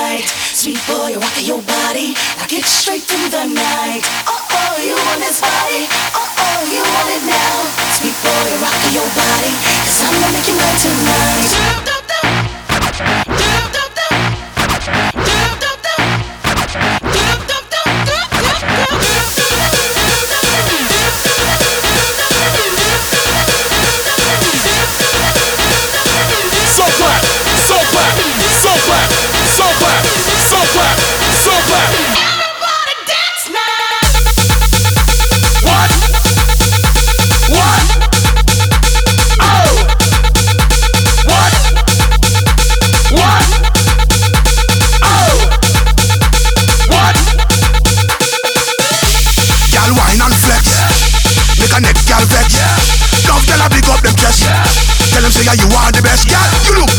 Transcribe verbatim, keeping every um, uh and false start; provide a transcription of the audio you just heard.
tonight. Sweet boy, you're rocking your body. Now get straight through the night. Oh oh, you want this body. Oh oh, you want it now. Sweet boy, you're rocking your body. Cause I'm gonna make you mine tonight. Tell them say yeah, you are the best, girl. You look